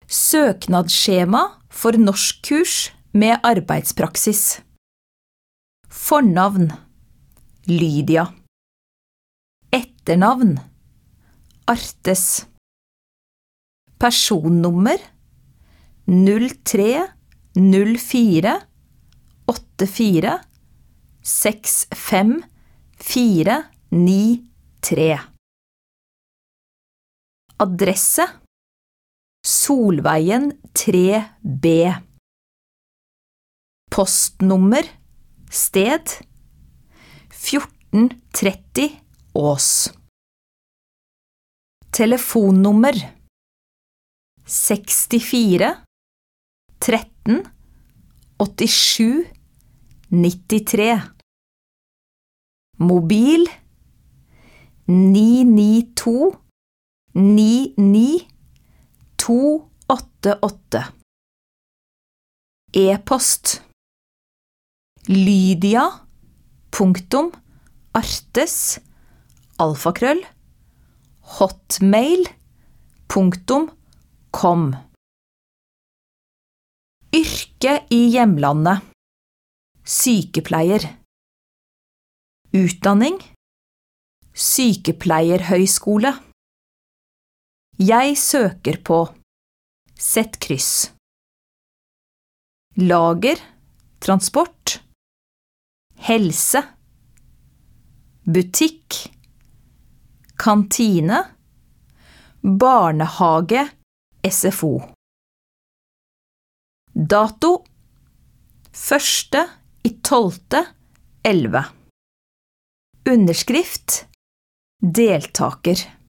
Søknadsskjema for norskkurs med arbeidspraksis. Fornavn Lydia. Etternavn Artes. Personnummer 03 04 84 65 493. Adresse Solveien 3B. Postnummer Sted 1430 Ås. Telefonnummer 64 13 87 93. Mobil 992 99 288. E-post lydia.artes@hotmail.com. Yrke i hjemlandet Sykepleier. Utdanning Sykepleierhøyskole. Jeg søker på Sett kryss. Lager, transport, helse, butikk, kantine, barnehage, SFO. Dato 1.12.11. Underskrift Deltaker.